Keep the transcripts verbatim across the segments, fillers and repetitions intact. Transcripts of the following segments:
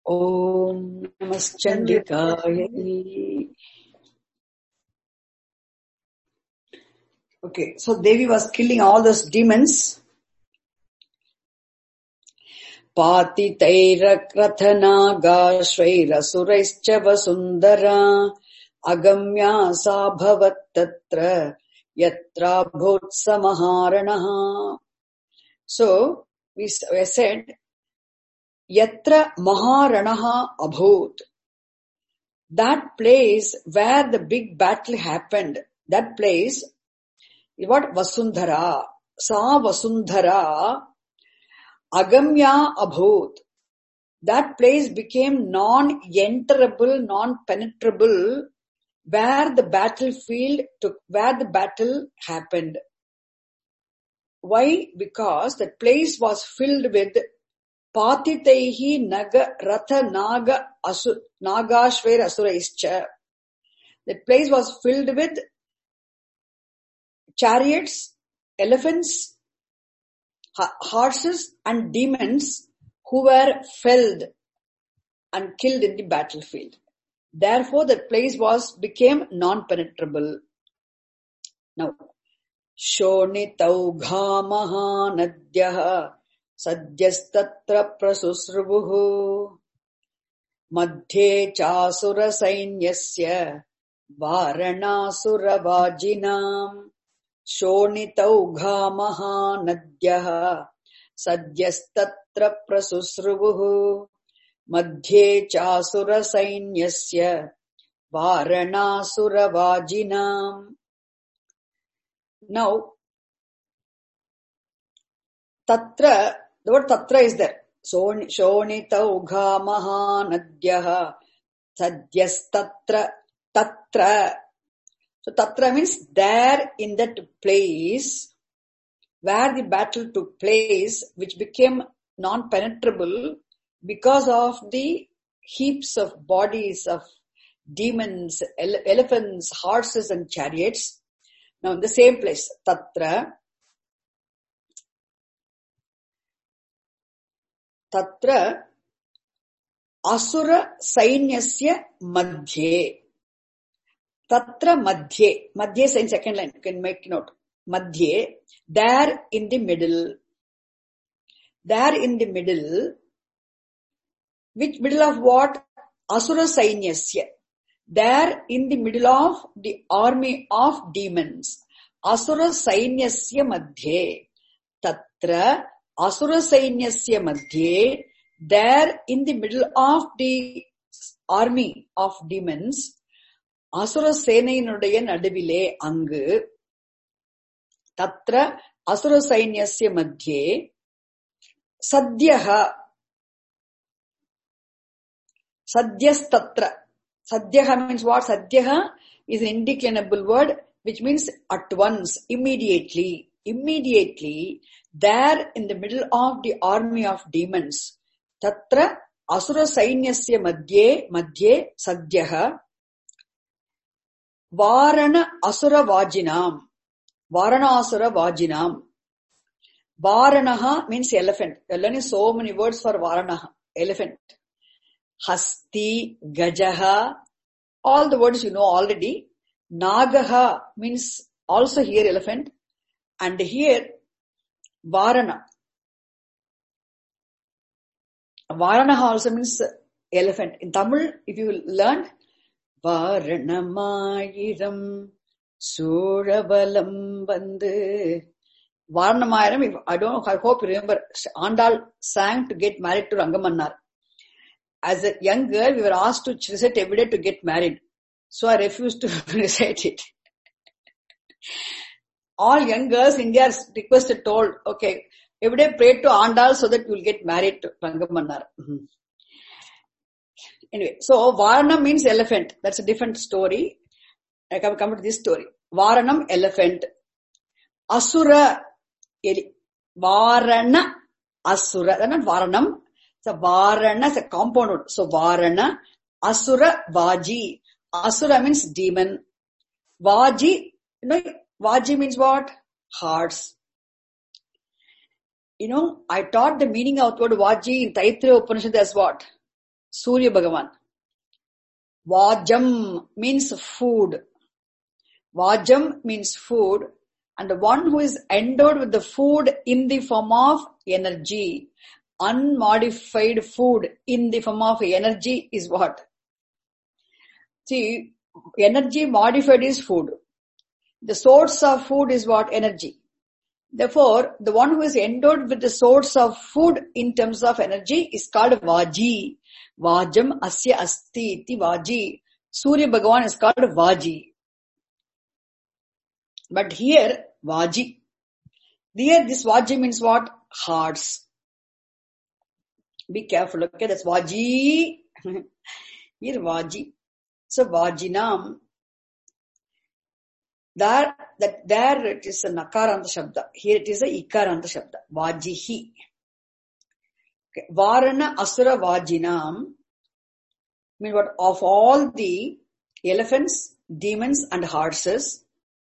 Om Namaschandikaya. Okay, so Devi was killing all those demons. Patitairakratanagasvairasuraischa vasundara agamya sabhavat tatra yatra bhutsamaharanaha. So, we said, yatra maharanaha abhut. That place where the big battle happened, that place is what? Vasundhara. Sa Vasundhara agamya abhut. That place became non-enterable, non-penetrable where the battlefield took, where the battle happened. Why? Because that place was filled with Patitaihi naga ratha naga asu, nagashvair asuraischa. That place was filled with chariots, elephants, horses and demons who were felled and killed in the battlefield. Therefore, that place was became non-penetrable. Now, Shonitaugha mahanadyaha sadyastatra prasusruvuhu madhye chasura sainyasya varanasuravajinam. Shonitaugha mahanadyaha sadyastatra prasusruvuhu madhye chasura sainyasya varanasuravajinam. Now, tatra, the word tatra is there. Shonitaugha mahanadyaha sadyastatra tatra. So tatra means there in that place where the battle took place, which became non-penetrable because of the heaps of bodies of demons, ele- elephants, horses and chariots. Now in the same place, tatra, tatra asura sainyasya madhye. Tatra madhye. Madhye is in second line. You can make note. Madhye. There in the middle. There in the middle. Which middle of what? Asura sainyasya. There in the middle of the army of demons. Asura sainyasya madhye. Tatra asura sainyasya madhye. There in the middle of the army of demons. Asura Senainuடைய நடுவிலே அங்கு தத்ர அசுர சைன்யஸ்ய மத்தியே சத்யஹ sadyastatra. Sadyaha means what? Sadyaha is an indeclinable word which means at once, immediately. Immediately, there in the middle of the army of demons. Tatra asura sainyasya madhye madhye sadyaha Varana asura vajinam. Varana asura vajinam. Varanaha means elephant. There are learning so many words for Varanaha. Elephant. Hasti, Gajaha. All the words you know already. Nagaha means also here elephant. And here Varana. Varanaha also means elephant. In Tamil, if you learn, Varanamayiram Surabalam Bandu. Varanamayiram, I don't know, I hope you remember, Andal sang to get married to Rangamannar. As a young girl, we were asked to recite every day to get married. So I refused to recite it. All young girls in India are requested, told, okay, every day pray to Andal so that you will get married to Rangamannar. Mm-hmm. Anyway, so Varana means elephant. That's a different story. I can come to this story. Varanam, elephant. Asura, Varana, Asura. That's not Varanam. So Varana is a compound word. So Varana, Asura, Vaji. Asura means demon. Vaji, you know, Vaji means what? Hearts. You know, I taught the meaning of the word Vaji in Taittiriya Upanishad as what? Surya Bhagavan. Vajam means food. Vajam means food, and the one who is endowed with the food in the form of energy, unmodified food in the form of energy is what? See, energy modified is food. The source of food is what? Energy. Therefore, the one who is endowed with the source of food in terms of energy is called Vaji. Vajam asya asti iti Vaji. Surya Bhagavan is called Vaji. But here, Vaji. Here, this Vaji means what? Hearts. Be careful, okay? That's Vaji. Here, Vaji. So, Vajinam. There, that, there it is a Nakaranta Shabda. Here it is a Ikaranta Shabda. Vajihi. Okay. Varana Asura Vajinam. Mean what? Of all the elephants, demons and horses,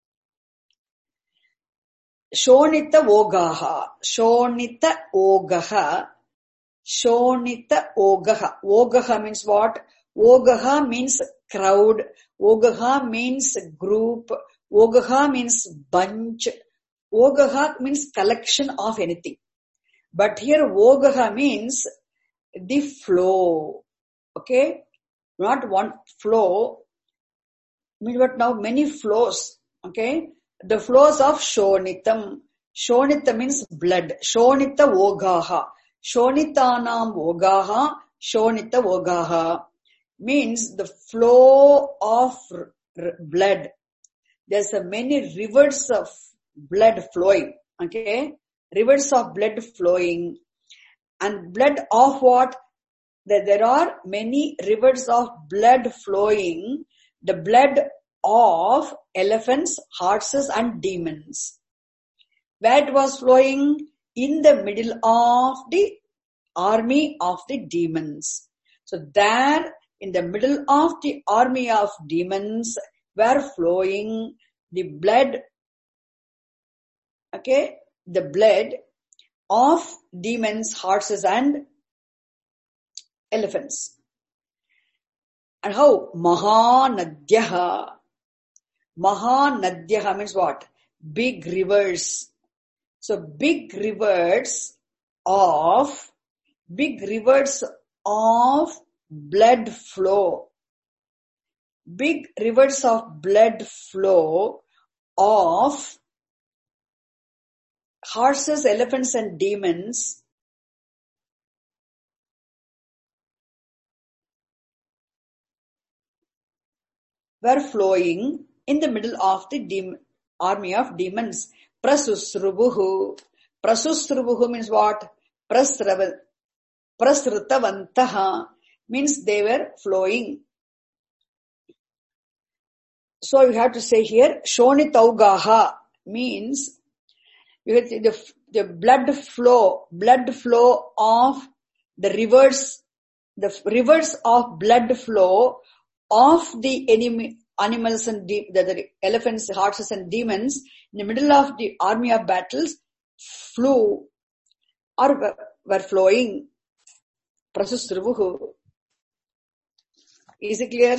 Shonita Ogaha. Shonita Ogaha. Shonita Ogaha. Ogaha means what? Ogaha means crowd. Ogaha means group. Ogaha means bunch. Ogaha means collection of anything. But here Ogaha means the flow. Okay? Not one flow. Mean what now? Many flows. Okay? The flows of Shonitam. Shonita means blood. Shonita Ogaha. Shonitanam Ogaha. Shonita Ogaha means the flow of r- r- blood. There's a many rivers of blood flowing. Okay? Rivers of blood flowing. And blood of what? There, there are many rivers of blood flowing. The blood of elephants, horses and demons. Where it was flowing? In the middle of the army of the demons. So there, in the middle of the army of demons, were flowing the blood, okay, the blood of demons, horses and elephants. And how? Mahanadyaha. Mahanadyaha means what? Big rivers. So big rivers of, big rivers of blood flow. Big rivers of blood flow of horses, elephants and demons were flowing in the middle of the dem- army of demons. Prasusrubuhu. Prasusrubuhu means what? Prasrava, Prasrutavantaha means they were flowing. So you have to say here, Shonitaugaha means you have to, the, the blood flow, blood flow of the rivers, the rivers of blood flow of the enemy, animals and de- the, the elephants, horses and demons in the middle of the army of battles flew or were, were flowing. Prasusruvuhu. Is it clear?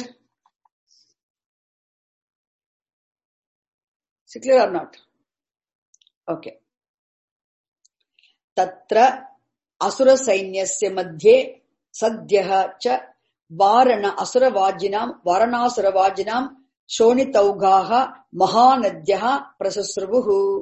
Is it clear or not? Okay. Tatra asura sainyasya madhye sadhyaha cha varana asura vajinam varanasura vajinam shonitaugaha mahanadyaha prasusruvuhu.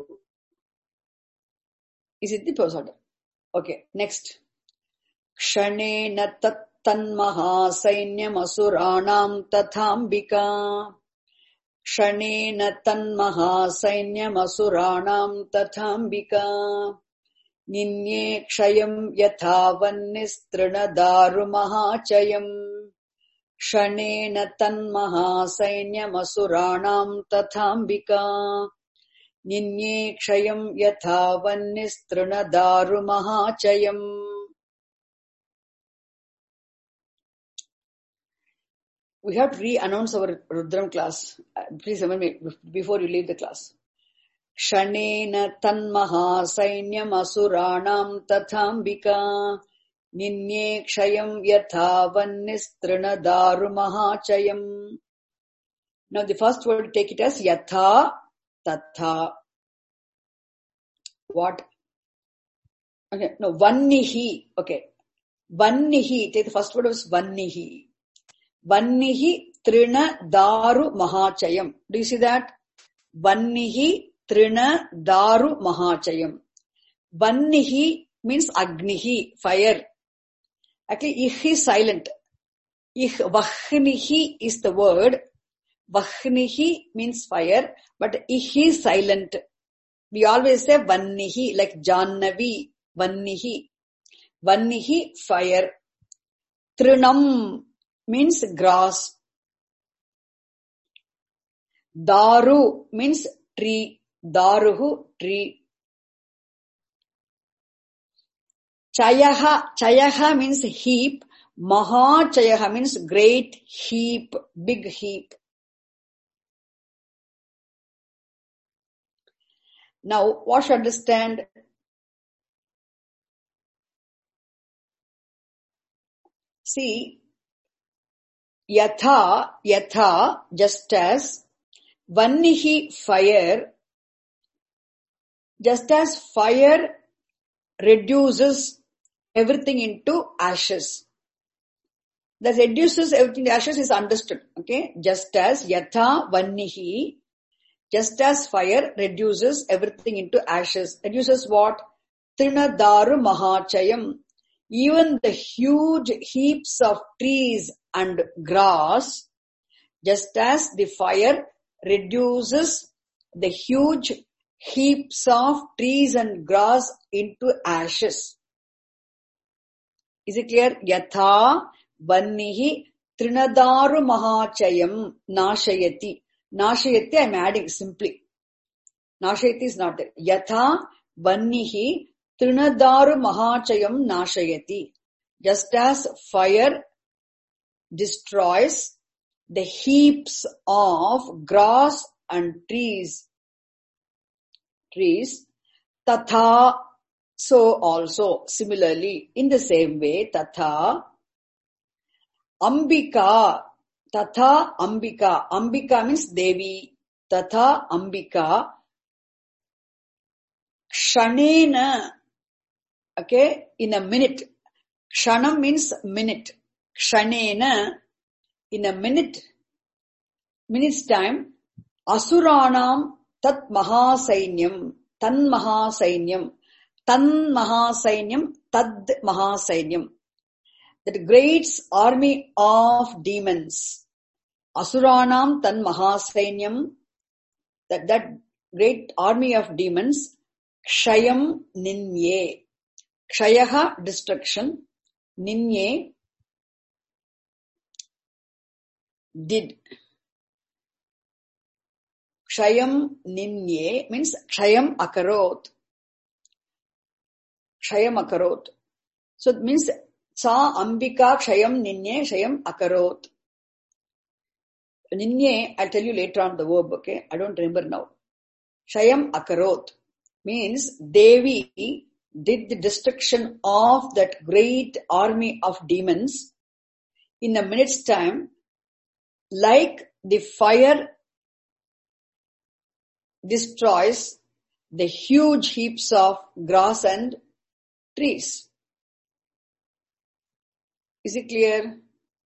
Is it the process? Okay. Next. Kshanena tattanmaha sainyam asuranam tathambika. Kshanena tanmaha sainyam asuranam tathambika. Ninye kshayam yathavannistrana mahachayam. Kshanena tanmaha sainyam asuranam tathambika. Ninye kshayam yathavannistrana mahachayam. We have to re-announce our Rudram class. Please remember me before you leave the class. Kshanena tanmaha sainyam asuranam tathambika. Ninye kshayam yatha vannistrana daru mahachayam. Now the first word, take it as yatha, tatha. What? Okay, no, vannihi. Okay. Vannihi. Take the first word was vannihi. Vannihi trina daru mahachayam. Do you see that? Vannihi trina daru mahachayam. Vannihi means agnihi, fire. Actually, ich is silent. Ich, vahnihi is the word. Vahnihi means fire, but ich is silent. We always say vannihi, like Jannavi, vannihi. Vannihi, fire. Trinam means grass. Daru means tree. Daruhu, tree. Chayaha, chayaha means heap. Maha chayaha means great heap, big heap. Now, what should understand? See, yatha, yatha, just as, vannihi, fire, just as fire reduces everything into ashes. That reduces everything to ashes is understood. Okay? Just as yatha vannihi, just as fire reduces everything into ashes. Reduces what? Trinadaru mahachayam. Even the huge heaps of trees and grass, just as the fire reduces the huge heaps of trees and grass into ashes. Is it clear? Yatha vannihi trinadaru mahachayam nashayati. Nashayati I am adding simply. Nashayati is not there. Yatha vannihi trinadaru mahachayam nashayati. Just as fire destroys the heaps of grass and trees, trees, tatha, so also, similarly, in the same way, tatha, ambika, tatha ambika, ambika means Devi, tatha ambika, kshanena, okay, in a minute, kshanam means minute, kshanena, in a minute, minute's time, asuranam tat mahasainyam, tan mahasainyam, tan mahasainyam, tad mahasainyam. That great army of demons. Asuranam tan mahasainyam, that, that great army of demons, kshayam ninye. Kshayaha, destruction. Ninye, did. Kshayam ninye means kshayam akarot. Kshayam akarot. So it means sa ambika kshayam ninye kshayam akarot. Ninye, I'll tell you later on the verb, okay? I don't remember now. Kshayam akarot means Devi did the destruction of that great army of demons in a minute's time, like the fire destroys the huge heaps of grass and trees. Is it clear?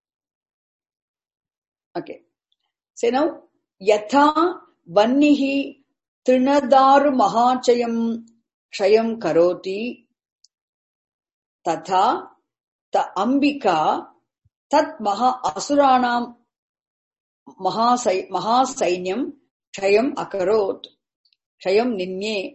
Okay. Say now, yatha vannihi trinadaru mahachayam kshayam karoti tatha ta ambika tat maha asuranam mahasainyam kshayam akarot kshayam ninye.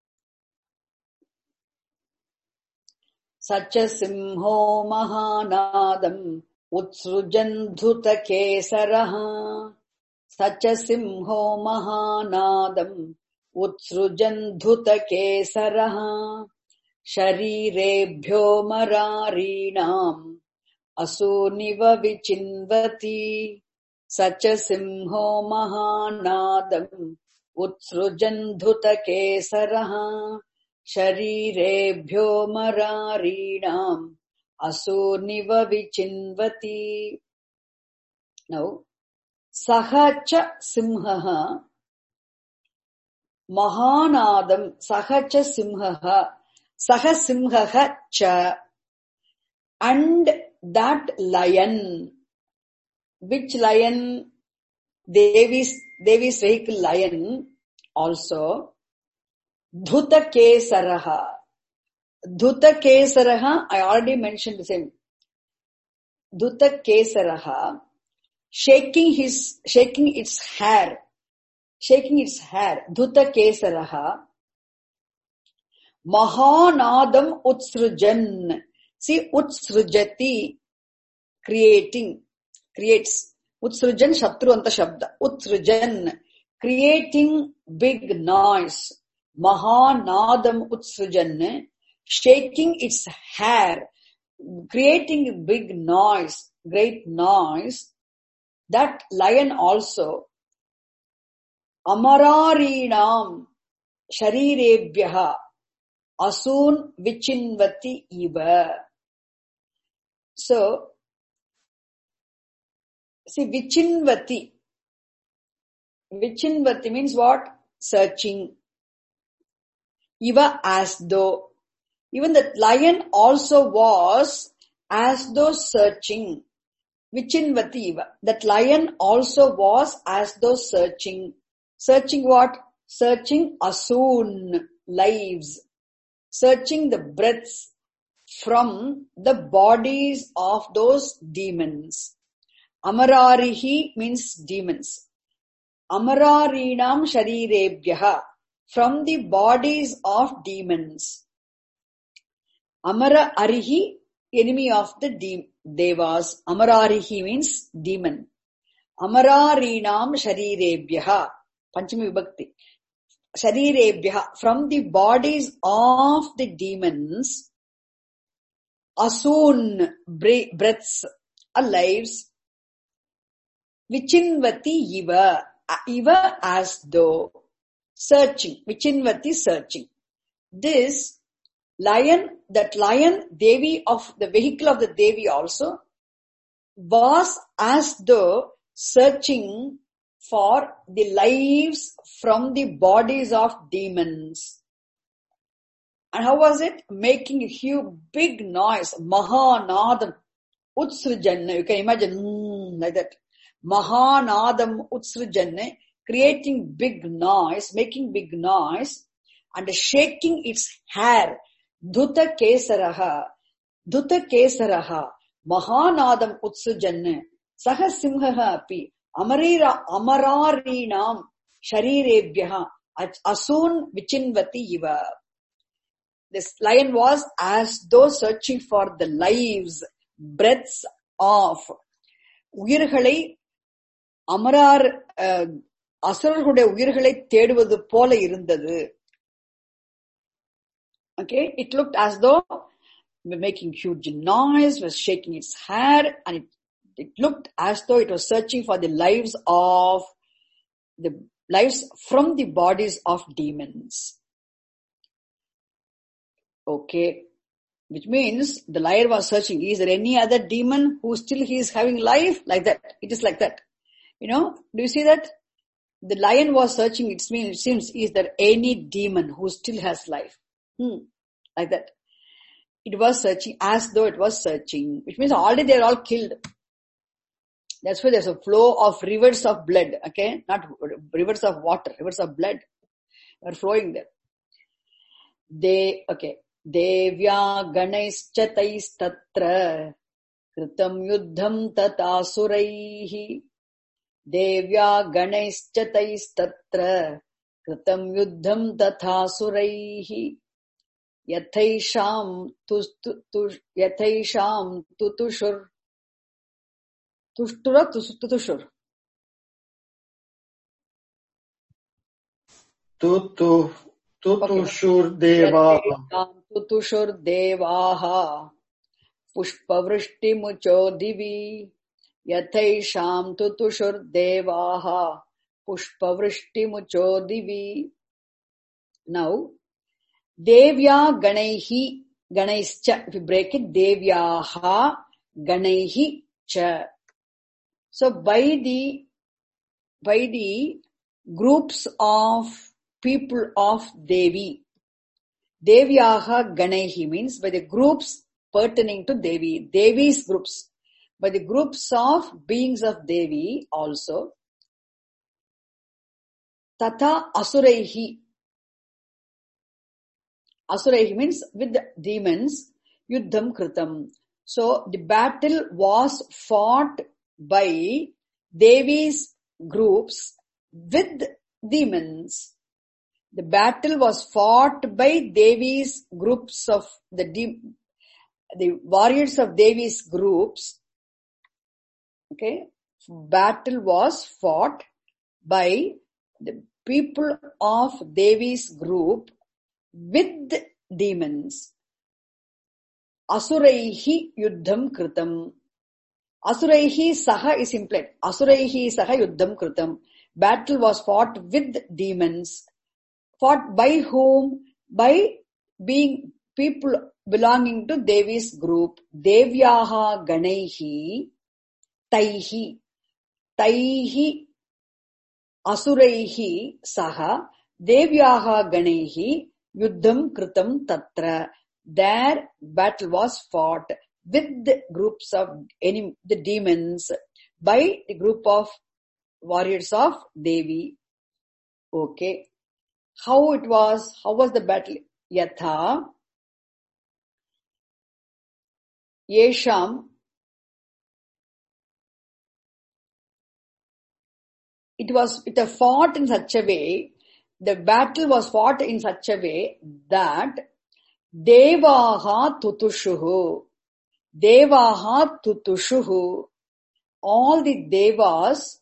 Sacha simho mahanadam utsrujan dhuta kesaraha. Sacha simho mahanadam utsrujan dhuta kesaraha. Sharirebhyo mararinam asuniva vichinvati. Sacha simho mahanadam utsrujan dhuta kesaraha. Sharirebhyo mararinam asurniva vichinvati. Now, sahacha simhaha mahanadam sahacha simhaha saha simhaha cha, and that lion, which lion? Devi's, Devi's vehicle lion also, Dhuta Kesaraha. Dhuta Kesaraha, I already mentioned the same. Dhuta Kesaraha, shaking his, shaking its hair, shaking its hair. Dhuta Kesaraha, Mahanadam Utsrujan. See, Utsrujati, creating, creates. Utsrujan Shatru Anta Shabda. Utsrujan, creating big noise. Mahanadam Utsrujan, shaking its hair, creating big noise, great noise. That lion also, Amararinam Sharirebhyaha Asun Vichinvati Iva. So, see, Vichinvati. Vichinvati means what? Searching. Iva, as though. Even that lion also was as though searching. Vichinvati Iva. That lion also was as though searching. Searching what? Searching asoon, lives. Searching the breaths from the bodies of those demons. Amararihi means demons. Amararinam sharirebhyaha, from the bodies of demons. Amara Arihi, enemy of the de- devas. Amararihi means demon. Amararinam sharirebhyaha, Panchami Vibhakti. Sharirebhyaha, from the bodies of the demons. Asoon, breaths, lives. Vichinvati Iva, Iva as though, searching, Vichinvati searching. This lion, that lion, Devi of the vehicle of the Devi also, was as though searching for the lives from the bodies of demons. And how was it? Making a huge, big noise, Mahanadam, Utsrujan, you can imagine, mm, like that. Mahanadam Utsrujan, creating big noise, making big noise, and shaking its hair. Dhuta Kesaraha, Dhuta Kesaraha, Mahanadam Utsrujan, Saha Simhaha api, Amarira Amararinam Sharirebhyaha, Asoon Vichinvati Iva. This lion was as though searching for the lives, breaths of உயிர்களை அமரார் அசுரர்களுடைய உயிர்களை தேடுவது போல இருந்தது. Okay, it looked as though making huge noise, was shaking its hair, and it, it looked as though it was searching for the lives of the lives from the bodies of demons. Okay, which means the lion was searching. Is there any other demon who still he is having life? Like that. It is like that. You know, do you see that? The lion was searching. It means, it seems, is there any demon who still has life? Hmm. Like that. It was searching as though it was searching, which means already they are all killed. That's why there's a flow of rivers of blood. Okay, not rivers of water, rivers of blood are flowing there. They, okay. Devya Ganescha Taistatra Kritam Yuddham Tatasuraihi. Devya Ganescha Taistatra Kritam Yuddham Tatasuraihi. Yathaisham Yathaisham Tutushur Tushtura Tutushur Tutu Tutushur Devaha Tutushur Devaha Pushpavrishti Mucho Divi Yathaisham Tutushur Devaha Pushpavrishti Mucho Divi. Now, Devya Ganaihi, Ganaischa. If we break it, Devyaha Ganaihi cha. So by the by the groups of people of Devi, Devyaha Ganaihi means by the groups pertaining to Devi, Devi's groups, by the groups of beings of Devi also. Tata Asuraihi. Asuraihi means with the demons, Yuddham Kritam. So the battle was fought by Devi's groups with demons. The battle was fought by Devi's groups of the de- the warriors of Devi's groups. Okay, battle was fought by the people of Devi's group with demons. Asuraihi yuddham kritam. Asuraihi saha is implied. Asuraihi saha yuddham kritam. Battle was fought with demons. Fought by whom? By being people belonging to Devi's group. Devyaha ganaihi taihi. Taihi asuraihi saha devyaha ganaihi yuddham kritam tatra. Their battle was fought with the groups of any, the demons by the group of warriors of Devi. Okay. How it was? How was the battle? Yatha Yesham. It was it was fought in such a way, the battle was fought in such a way that Devaha tutushuhu. Devaha tutushuhu. All the Devas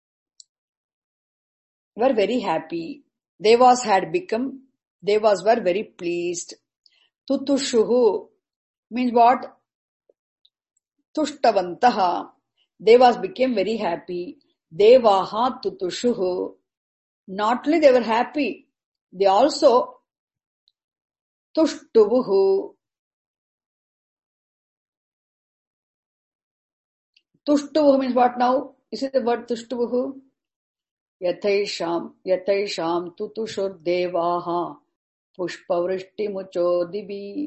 were very happy. Devas had become, Devas were very pleased. Tutushuhu means what? Tushtavantaha. Devas became very happy. Devaha tutushuhu. Not only they were happy, they also tushtuvuhu. Tushtuvuhu means what now? Is it the word tushtuvuhu? Yathaisham, yathaisham tutushur devaha pushpavrishti mucho divi.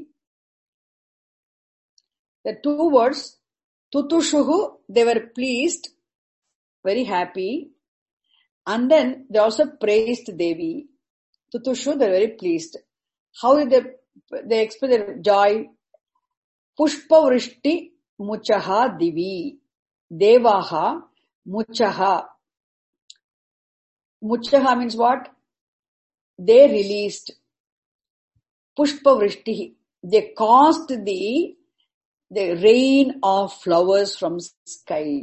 The two words, tutushuhu, they were pleased, very happy, and then they also praised Devi. Tutushu, they were very pleased. How did they, they express their joy? Pushpavrishti muchaha divi. Devaha muchaha. Muchaha means what? They released. Pushpavrishti. They caused the, the rain of flowers from sky.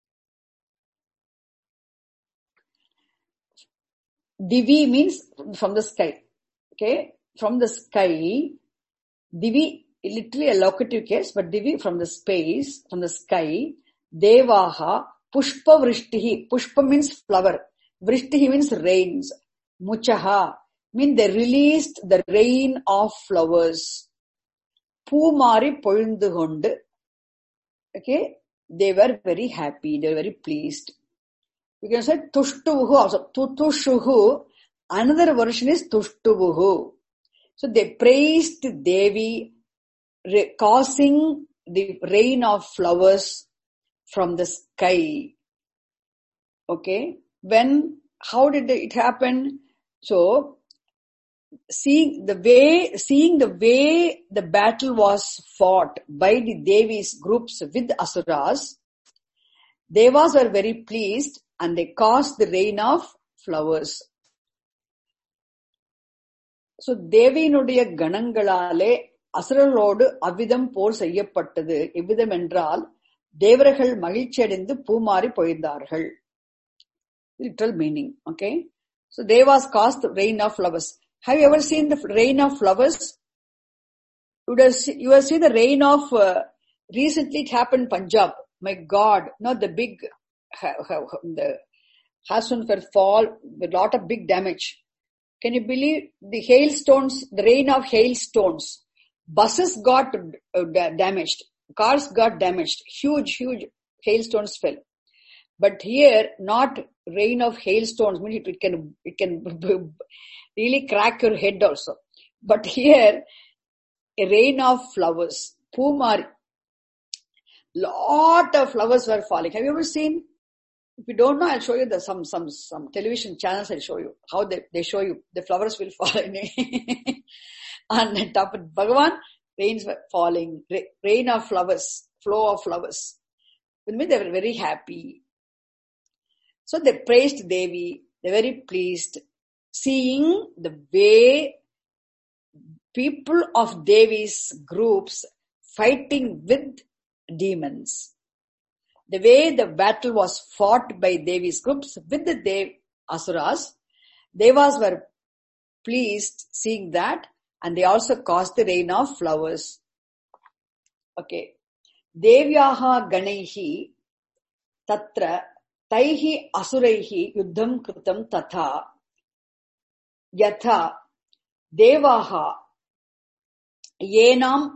Divi means from the sky. Okay? From the sky. Divi, literally a locative case, but Divi from the space, from the sky. Devaha pushpa vrishtihi. Pushpa means flower. Vrishtihi means rains. Muchaha means they released the rain of flowers. Poomari polundu kondu. Okay? They were very happy. They were very pleased. You can say tushtuvuhu also. Tutushuhu. Another version is tushtuvuhu. So they praised Devi, causing the rain of flowers from the sky. Okay. When, how did it happen? So, seeing the way, seeing the way the battle was fought by the Devi's groups with Asuras, Devas were very pleased and they caused the rain of flowers. So, Deviinuடைய கணங்களாலே அசுரர்களோடு அவ்விதம் போர் செய்யப்பட்டது. எவ்விதம் என்றால், தேவர்கள் மகிழ்ச்சியடைந்து பூமாரி பொழிந்தார்கள். Literal meaning, okay? So, Devas caused the rain of flowers. Have you ever seen the rain of flowers? You have seen, you have seen the rain of, uh, recently it happened in Punjab. My God, not the big, the Hasun fell fall with a lot of big damage. Can you believe the hailstones, the rain of hailstones? buses got uh, damaged, cars got damaged, huge, huge hailstones fell. But here, not rain of hailstones, mean it, it can, it can really crack your head also. But here, a rain of flowers, Pumari. Lot of flowers were falling. Have you ever seen? If you don't know, I'll show you the some some some television channels. I'll show you how they, they show you the flowers will fall in on top of Bhagavan. Rains were falling, rain of flowers, flow of flowers. With me, they were very happy. So they praised Devi. They were very pleased, seeing the way people of Devi's groups fighting with demons. The way the battle was fought by Devi's groups with the Dev Asuras, Devas were pleased seeing that, and they also caused the rain of flowers. Okay. Devyaha ganaihi tatra taihi asuraihi yuddham kritam tatha yatha devaha yenam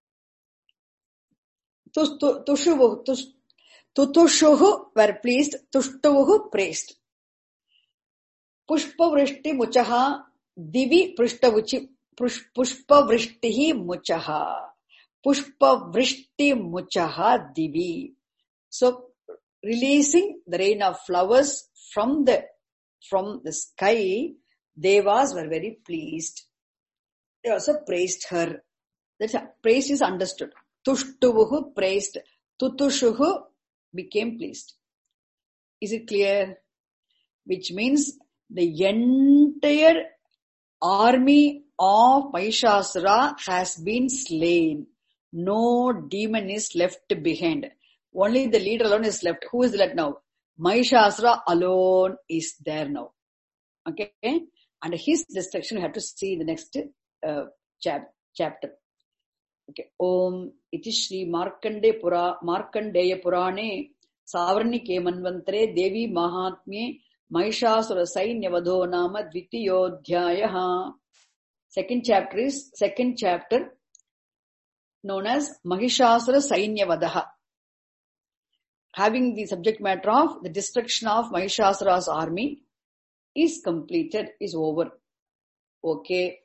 tushuvu tutushuhu were pleased, tushtuvuhu praised. Pushpa vrishti muchaha divi prishtavuchi pushpa vrishtihi muchaha pushpa vrishti muchaha divi. So releasing the rain of flowers from the from the sky, Devas were very pleased. They also praised her. That's praise is understood. Tushtuvuhu praised, tutushuhu became pleased. Is it clear? Which means the entire army of Mahishasura has been slain. No demon is left behind. Only the leader alone is left. Who is left now? Mahishasura alone is there now. Okay? And his destruction we have to see in the next uh, chap- chapter. Okay. Om iti Shri Markande Pura Markandeya Purane Savarnike Manvantre Devi Mahatmye Mahishasura Sainyavadho Nama Dvitiyodhyayaha. Second chapter is second chapter known as Mahishasura Sainyavadaha. Having the subject matter of the destruction of Mahishasura's army is completed, is over. Okay.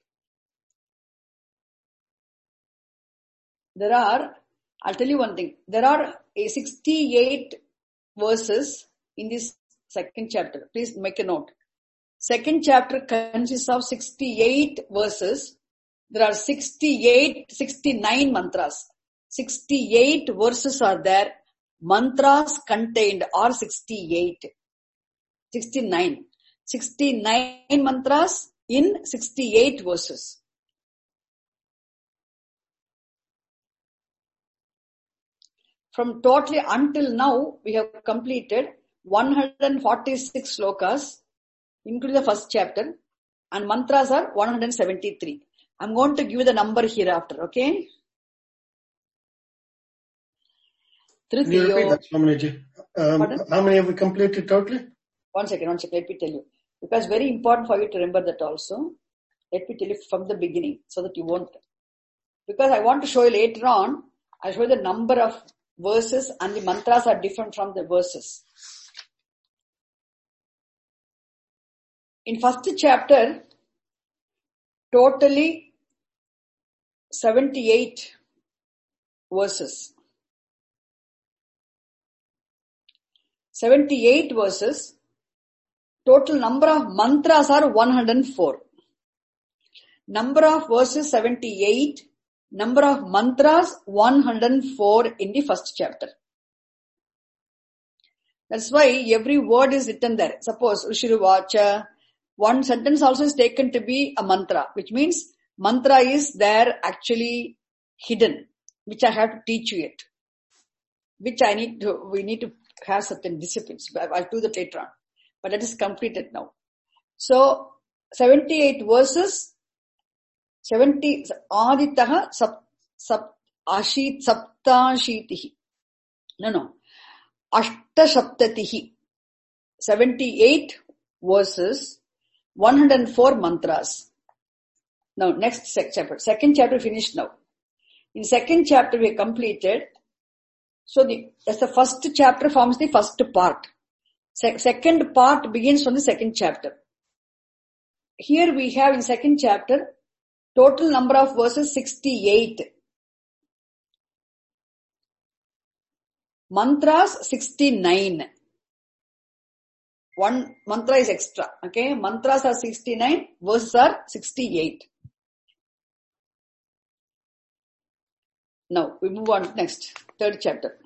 There are, I'll tell you one thing, there are sixty-eight verses in this second chapter. Please make a note. Second chapter consists of sixty-eight verses. There are sixty-eight, sixty-nine mantras. sixty-eight verses are there. Mantras contained are sixty-eight. sixty-nine. sixty-nine mantras in sixty-eight verses. From totally until now, we have completed one hundred forty-six slokas, including the first chapter, and mantras are one hundred seventy-three. I'm going to give you the number hereafter, okay? Can you repeat that, Swaminiji? Um, how many have we completed totally? One second, one second, let me tell you. Because very important for you to remember that also. Let me tell you from the beginning, so that you won't. Because I want to show you later on, I'll show you the number of verses and the mantras are different from the verses. In first chapter, totally seventy-eight verses. seventy-eight verses. Total number of mantras are one hundred four. Number of verses seventy-eight. Number of mantras one hundred four in the first chapter. That's why every word is written there. Suppose Ushiruvacha, one sentence also is taken to be a mantra, which means mantra is there actually hidden, which I have to teach you it. Which I need to, we need to have certain disciplines. I'll do that later on. But let us complete it now. So, seventy-eight verses, seventy, aditaha sap, sap, ashit, saptashitihi. No, no. Ashtasaptatihi. seventy-eight verses, one hundred four mantras. Now, next chapter. Second chapter finished now. In second chapter we have completed. So the, that's the first chapter forms the first part. Se- second part begins from the second chapter. Here we have in second chapter, total number of verses sixty-eight. Mantras sixty-nine. One mantra is extra. Okay, mantras are sixty-nine, verses are sixty-eight. Now we move on to next, third chapter.